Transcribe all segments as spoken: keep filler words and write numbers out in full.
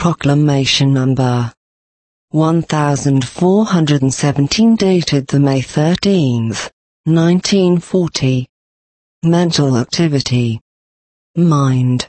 Proclamation Number one thousand four hundred seventeen, dated the May thirteenth, nineteen forty. Mental activity. Mind.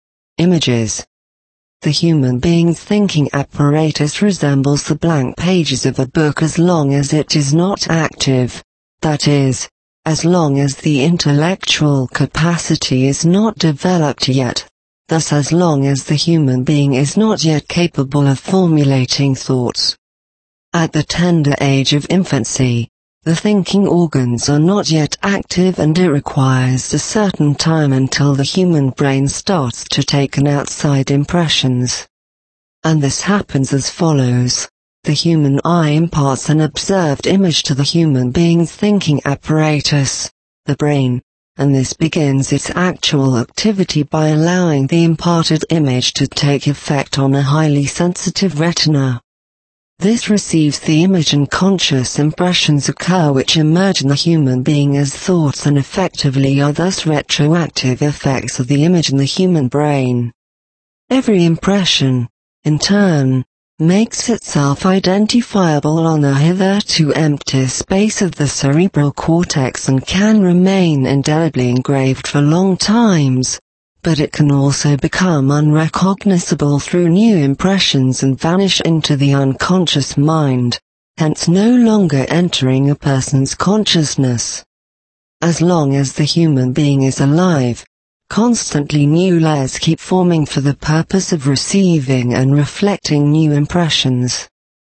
Images. The human being's thinking apparatus resembles the blank pages of a book as long as it is not active, that is, as long as the intellectual capacity is not developed yet, thus as long as the human being is not yet capable of formulating thoughts. At the tender age of infancy, the thinking organs are not yet active, and it requires a certain time until the human brain starts to take in outside impressions. And this happens as follows. The human eye imparts an observed image to the human being's thinking apparatus, the brain, and this begins its actual activity by allowing the imparted image to take effect on a highly sensitive retina. This receives the image, and conscious impressions occur which emerge in the human being as thoughts and effectively are thus retroactive effects of the image in the human brain. Every impression, in turn, makes itself identifiable on a hitherto empty space of the cerebral cortex and can remain indelibly engraved for long times, but it can also become unrecognizable through new impressions and vanish into the unconscious mind, hence no longer entering a person's consciousness. As long as the human being is alive, constantly new layers keep forming for the purpose of receiving and reflecting new impressions.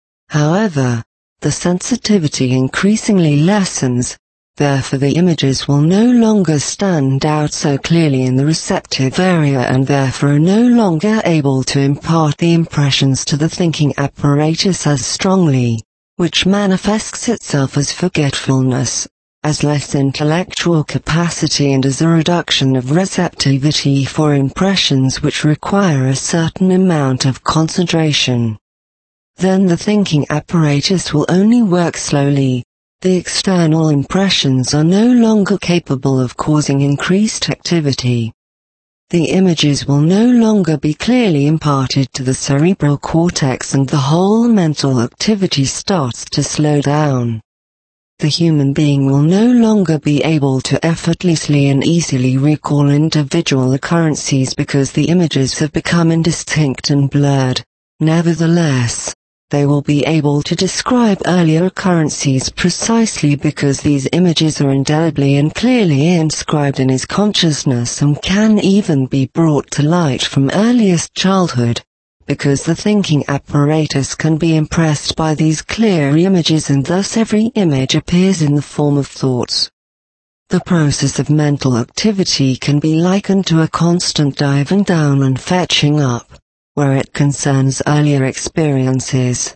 However, the sensitivity increasingly lessens, therefore the images will no longer stand out so clearly in the receptive area and therefore are no longer able to impart the impressions to the thinking apparatus as strongly, which manifests itself as forgetfulness, as less intellectual capacity, and as a reduction of receptivity for impressions which require a certain amount of concentration. Then the thinking apparatus will only work slowly. The external impressions are no longer capable of causing increased activity. The images will no longer be clearly imparted to the cerebral cortex, and the whole mental activity starts to slow down. The human being will no longer be able to effortlessly and easily recall individual occurrences because the images have become indistinct and blurred. Nevertheless, they will be able to describe earlier occurrences precisely because these images are indelibly and clearly inscribed in his consciousness and can even be brought to light from earliest childhood, because the thinking apparatus can be impressed by these clear images, and thus every image appears in the form of thoughts. The process of mental activity can be likened to a constant diving down and fetching up, where it concerns earlier experiences.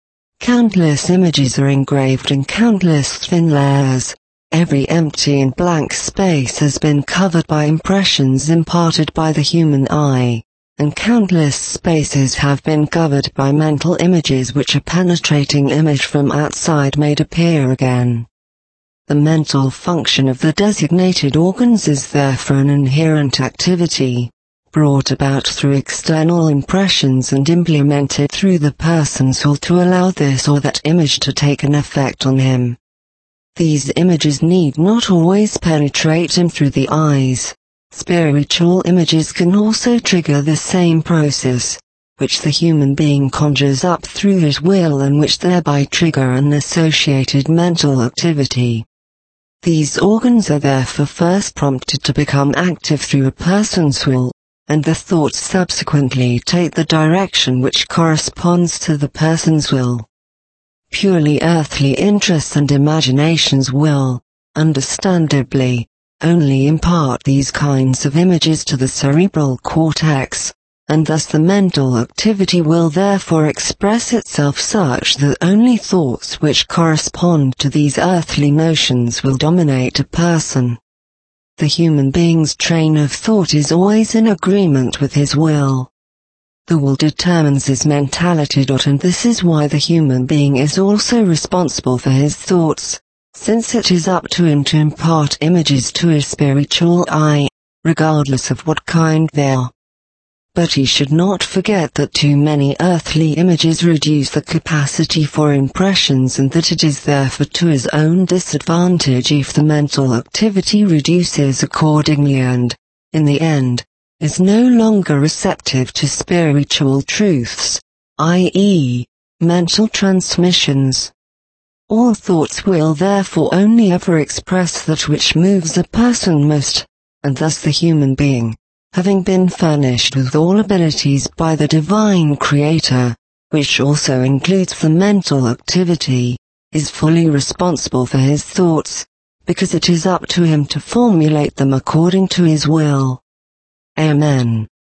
Countless images are engraved in countless thin layers. Every empty and blank space has been covered by impressions imparted by the human eye, and countless spaces have been covered by mental images which a penetrating image from outside made appear again. The mental function of the designated organs is therefore an inherent activity, brought about through external impressions and implemented through the person's will to allow this or that image to take an effect on him. These images need not always penetrate him through the eyes. Spiritual images can also trigger the same process, which the human being conjures up through his will and which thereby trigger an associated mental activity. These organs are therefore first prompted to become active through a person's will, and the thoughts subsequently take the direction which corresponds to the person's will. Purely earthly interests and imaginations will, understandably, only impart these kinds of images to the cerebral cortex, and thus the mental activity will therefore express itself such that only thoughts which correspond to these earthly notions will dominate a person. The human being's train of thought is always in agreement with his will. The will determines his mentality, and this is why the human being is also responsible for his thoughts, since it is up to him to impart images to his spiritual eye, regardless of what kind they are. But he should not forget that too many earthly images reduce the capacity for impressions, and that it is therefore to his own disadvantage if the mental activity reduces accordingly and, in the end, is no longer receptive to spiritual truths, that is, mental transmissions. All thoughts will therefore only ever express that which moves a person most, and thus the human being, having been furnished with all abilities by the Divine Creator, which also includes the mental activity, is fully responsible for his thoughts, because it is up to him to formulate them according to his will. Amen.